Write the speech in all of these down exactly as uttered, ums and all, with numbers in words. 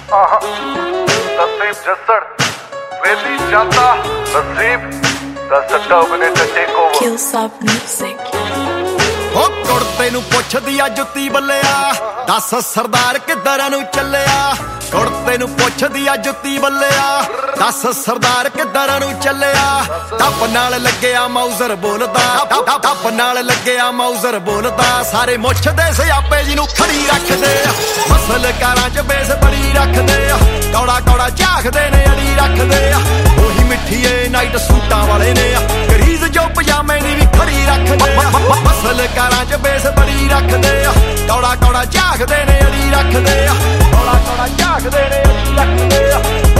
नसीब जसड़ वेली जाता नसीब दसटा उगने टटे को Killsop Music हो कुड़ते नू पुछदी आ जुत्ती बल्लिया दस सरदार किधर नू चलिया कुड़ते नू पुछदी आ जुत्ती बल्लिया दस सरदार किधर नू चलिया टप नाल लग्गिया माउजर बोलदा टप नाल लग्गिया माउजर बोलदा सारे मुछ दे सियापे जी नू खड़ी रखदे फसल कारां च बेस बड़ी रखदे कौड़ा कौड़ा झाकदे ने अड़ी रखदे ओही मिठीए नाइट सूटां वाले ने गरीज जो पजामे दी भी खड़ी रखदे फसल कारां च बेस बड़ी रखदे कौड़ा कौड़ा झाकदे ने अड़ी रखदे कौड़ा कौड़ा झाकदे ने अड़ी रखदे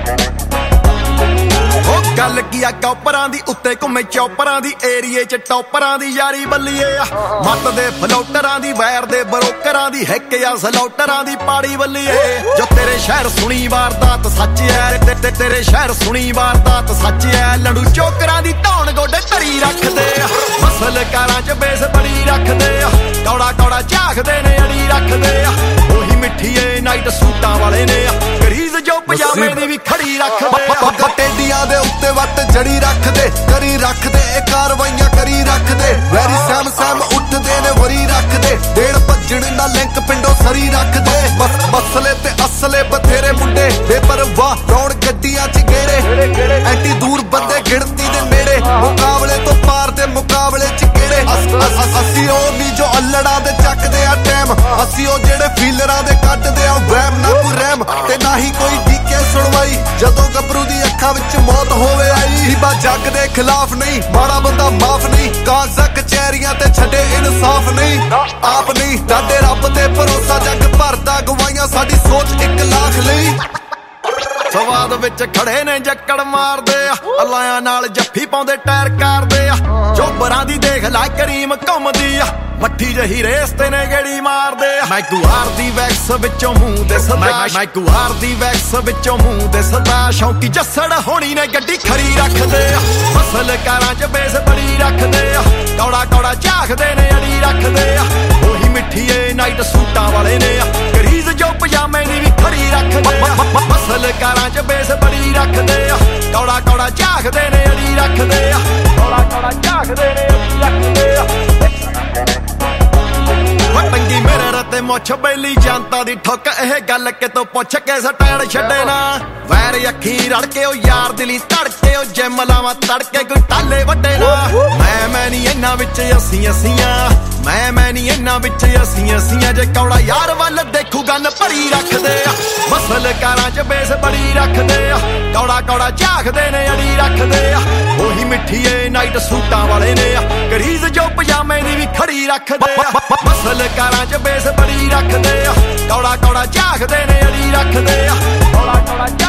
गल की आ कॉपरां दी उत्ते घुमे चौपरां दी एरिए च टॉपरां दी यारी बल्लीए मत दे फलोटरां दी वैर दे बरोकरां दी हैक या सलौटरां दी पाड़ी बल्लीए जो तेरे शहर सुनी वारदात सच है ते, ते तेरे शहर सुनी वारदात सच है लड़ू चोकरां दी धौन गोडे धरी रखदे फसल कारां च बेस बड़ी रखदे कौड़ा कौड़ा झाकदे ने अड़ी रखदे ओही मिठीए नाइट सूटां वाले ने गरीज जो पजामे दी भी खड़ी रखदे टेडियां दे उत्ते वट जड़ी रखदे करी रखदे कारवाइयां करी रखदे वैरी सैम सैम उठदे ने वरी रखदे डेढ़ भज्जण ना लिंक पिंडों सरी रखदे बस मसले ते असले बथेरे मुंडे बेपरवाह रौण गड्डियां च गेड़े एंटी दूर बंदे गिणती दे नेड़े मुकाबले तो पार दे मुकाबले च केड़े असी ओ नी जो अल्लड़ा दे चकदे आ टैम असी ओ जेड़े फीलरां दे कड्डदे आ वैम ना कोई रैम ते ना ही कोई डीके सुनवाई जदों गबरू दी अखां विच मौत होवे आई हिबा जग दे खिलाफ नहीं माड़ा बंदा माफ नहीं काज़ा कचहरियां ते छड्डे इंसाफ नहीं आप नहीं डाडे रब ते भरोसा जग भरदा गवाइयां साडी सोच एक लाख लई सवाद विच खड़े ने जक्कड़ मारदे अलायां नाल जफ्फी पाउंदे टायर कारदे चोबरां दी देख ला करीम घुमदी मट्ठी जही रेस ते ने गेड़ी मारदे मैं गुआर दी वैक्स विचों मूंह दे सदा मैं गुआर दी वैक्स विचों मूंह दे सदा शौकी जस्सड़ होनी ने गड्डी खड़ी रखदे फसल कारां च बेस बड़ी रखदे कौड़ा कौड़ा झाकदे ने अड़ी रखदे ओही मिठीए नाइट सूटां वाले ने गरीज जो पजामे दी भी खड़ी रखदे फसल कारां च बेस बड़ी रखदे कौड़ा कौड़ा झाकदे ने अड़ी रखदे कौड़ा कौड़ा झाकदे ने अड़ी रखदे टंगी मेरे रते मुछ बेली जानता दी ठुक एह गल कितों पुछ के सटैण छड्डे ना वैर अखी रड़ के ओ यार दिली धड़के ओ जिम लावां तड़के कोई टाले वड्डे ना मैं मैं नी इन्हां विच असीं असीं मैं मैं नी इन्हां विच असीं असीं जे कौड़ा यार वल देखू गन भरी रखदे फसल कारां च बेस बड़ी रखदे कौड़ा कौड़ा झाकदे ने अड़ी रखदे ओही मिठीए नाइट सूटां वाले ने गरीज जो पजामे दी भी खड़ी रखदे फसल कारां च बेस बड़ी रखदे कौड़ा कौड़ा झाकदे ने अड़ी रखदे कौड़ा कौड़ा